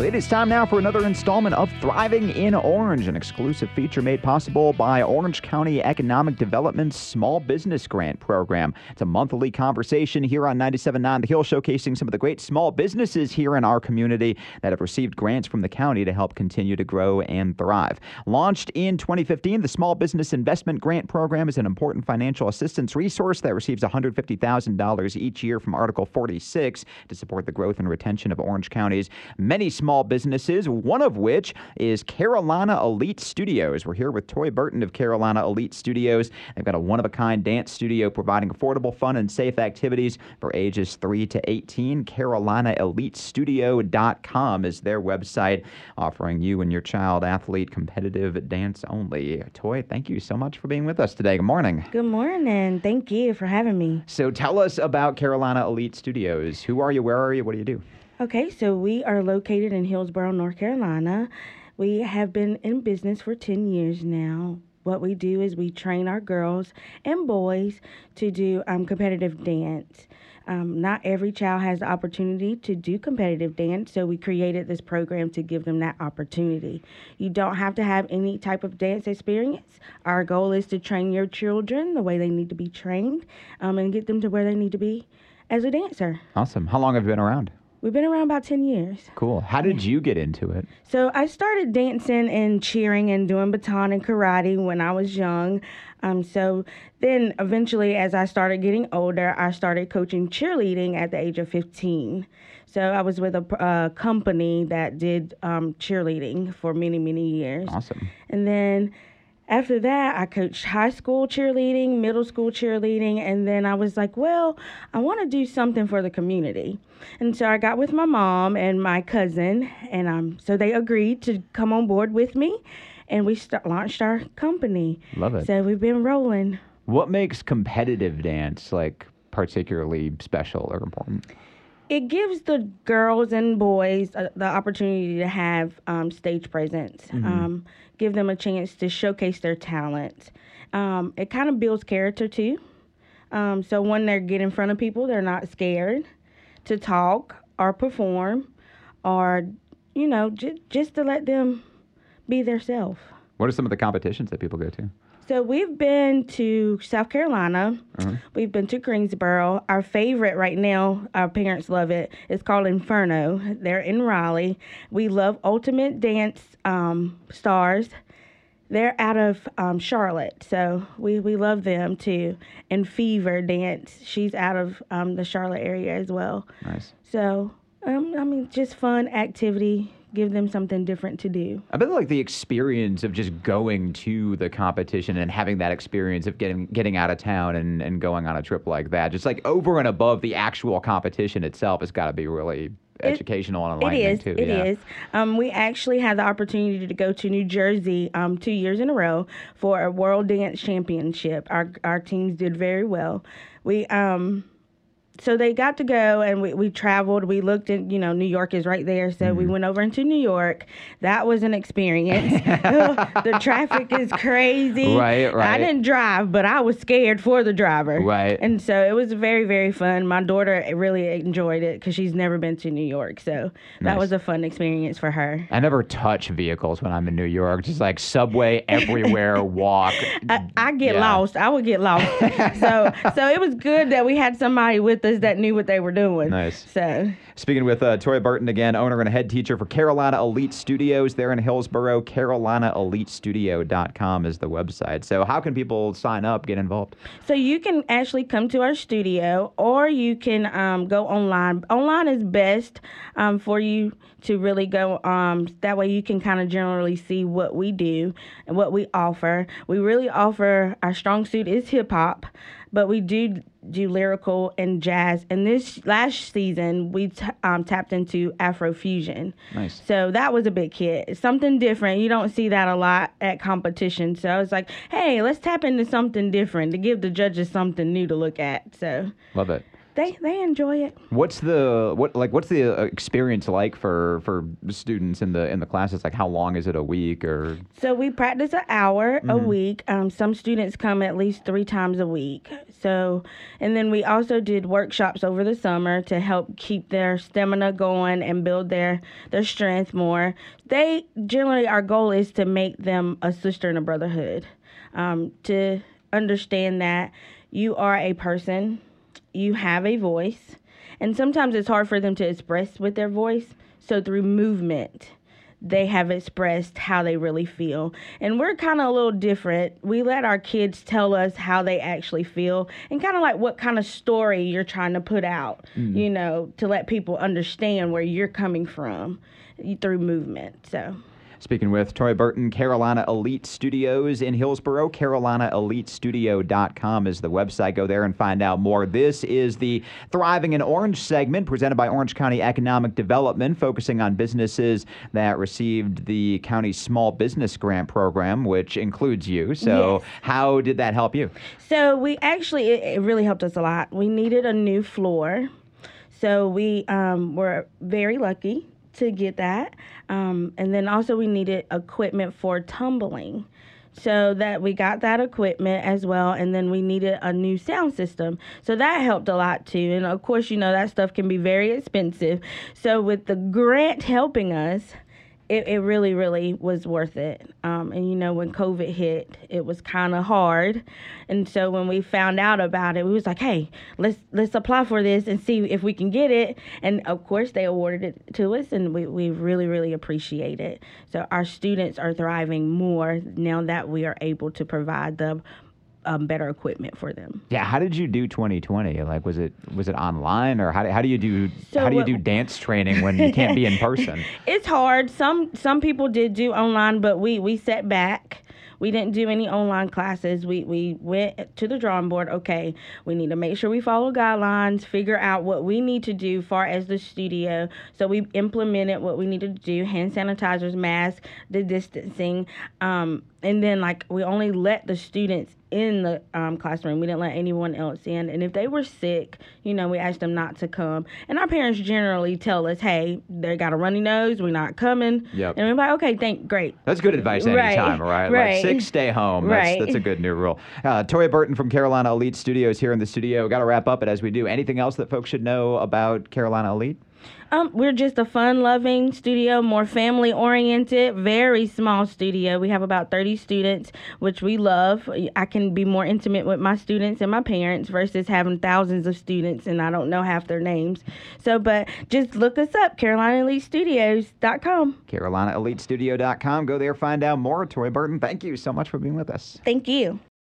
It is time now for another installment of Thriving in Orange, an exclusive feature made possible by Orange County Economic Development's Small Business Grant Program. It's a monthly conversation here on 97.9 The Hill, showcasing some of the great small businesses here in our community that have received grants from the county to help continue to grow and thrive. Launched in 2015, the Small Business Investment Grant Program is an important financial assistance resource that receives $150,000 each year from Article 46 to support the growth and retention of Orange County's many small businesses, one of which is Carolina Elite Studios. We're here with Toy Burton of Carolina Elite Studios. They've got a one-of-a-kind dance studio providing affordable, fun, and safe activities for ages 3 to 18. CarolinaEliteStudio.com is their website, offering you and your child athlete competitive dance only. Toy, thank you so much for being with us today. Good morning. Good morning. Thank you for having me. So tell us about Carolina Elite Studios. Who are you? Where are you? What do you do? Okay, so we are located in Hillsborough, North Carolina. We have been in business for 10 years now. What we do is we train our girls and boys to do competitive dance. Not every child has the opportunity to do competitive dance, so we created this program to give them that opportunity. You don't have to have any type of dance experience. Our goal is to train your children the way they need to be trained and get them to where they need to be as a dancer. Awesome. How long have you been around? We've been around about 10 years. Cool. How did you get into it? So I started dancing and cheering and doing baton and karate when I was young. So then eventually, as I started getting older, I started coaching cheerleading at the age of 15. So I was with a company that did cheerleading for many, many years. Awesome. And then after that, I coached high school cheerleading, middle school cheerleading, and then I was like, well, I want to do something for the community. And so I got with my mom and my cousin, and so they agreed to come on board with me, and we launched our company. Love it. So we've been rolling. What makes competitive dance, particularly special or important? It gives the girls and boys the opportunity to have stage presence, give them a chance to showcase their talent. It kind of builds character, too. So when they get in front of people, they're not scared to talk or perform or, just to let them be theirself. What are some of the competitions that people go to? So we've been to South Carolina. We've been to Greensboro. Our favorite right now, our parents love it, it's called Inferno. They're in Raleigh. We love Ultimate Dance Stars. They're out of Charlotte, so we love them too. And Fever Dance, she's out of the Charlotte area as well. Nice. So, just fun activity. Give them something different to do. I bet the experience of just going to the competition and having that experience of getting out of town and going on a trip like that, just over and above the actual competition itself, has got to be really educational and enlightening too. It is. We actually had the opportunity to go to New Jersey 2 years in a row for a World Dance Championship. Our teams did very well. So they got to go, and we traveled. We looked at, New York is right there. So we went over into New York. That was an experience. The traffic is crazy. Right. I didn't drive, but I was scared for the driver. Right. And so it was very, very fun. My daughter really enjoyed it because she's never been to New York. So that was a fun experience for her. I never touch vehicles when I'm in New York. Just subway everywhere, walk. I get lost. I would get lost. So it was good that we had somebody with us that knew what they were doing. Nice. So, speaking with Toy Burton again, owner and head teacher for Carolina Elite Studios there in Hillsborough. CarolinaEliteStudio.com is the website. So how can people sign up, get involved? So you can actually come to our studio, or you can go online. Online is best for you to really go. That way you can kind of generally see what we do and what we offer. We really offer, our strong suit is hip hop, but we do lyrical and jazz. And this last season, we tapped into Afrofusion. Nice. So that was a big hit. It's something different. You don't see that a lot at competition. So I was like, hey, let's tap into something different to give the judges something new to look at. So love it. They enjoy it. What's the experience like for students in the classes? Like, how long is it a week or? So we practice an hour a week. Some students come at least 3 times a week. So, and then we also did workshops over the summer to help keep their stamina going and build their strength more. They generally, our goal is to make them a sister and a brotherhood, to understand that you are a person, you have a voice, and sometimes it's hard for them to express with their voice. So through movement, they have expressed how they really feel. And we're kind of a little different. We let our kids tell us how they actually feel and kind of like what kind of story you're trying to put out, to let people understand where you're coming from through movement. So. Speaking with Toya Burton, Carolina Elite Studios in Hillsboro. CarolinaEliteStudio.com is the website. Go there and find out more. This is the Thriving in Orange segment presented by Orange County Economic Development, focusing on businesses that received the county's small business grant program, which includes you. So Yes. How did that help you? So we actually, it really helped us a lot. We needed a new floor. So we were very lucky to get that. And then also we needed equipment for tumbling. So that we got that equipment as well. And then we needed a new sound system. So that helped a lot too. And of course, that stuff can be very expensive. So with the grant helping us, it really, really was worth it. And when COVID hit, it was kind of hard. And so when we found out about it, we was like, hey, let's apply for this and see if we can get it. And of course, they awarded it to us, and we really, really appreciate it. So our students are thriving more now that we are able to provide the better equipment for them. Yeah, how did you do 2020? Like, was it online, or how do you do dance training when you can't be in person? It's hard. Some people did do online, but we set back. We didn't do any online classes. We went to the drawing board. Okay, we need to make sure we follow guidelines, figure out what we need to do far as the studio. So we implemented what we needed to do: hand sanitizers, masks, the distancing, and then we only let the students in the classroom. We didn't let anyone else in. And if they were sick, we asked them not to come. And our parents generally tell us, hey, they got a runny nose, we're not coming. Yep. And we're like, okay, great. That's good advice anytime, right? Like, sick, stay home. That's a good new rule. Toya Burton from Carolina Elite Studios here in the studio. Got to wrap up, but as we do, anything else that folks should know about Carolina Elite? We're just a fun-loving studio, more family-oriented, very small studio. We have about 30 students, which we love. I can be more intimate with my students and my parents versus having thousands of students, and I don't know half their names. So, but just look us up, CarolinaEliteStudios.com. CarolinaEliteStudio.com. Go there, find out more. Toya Burton, thank you so much for being with us. Thank you.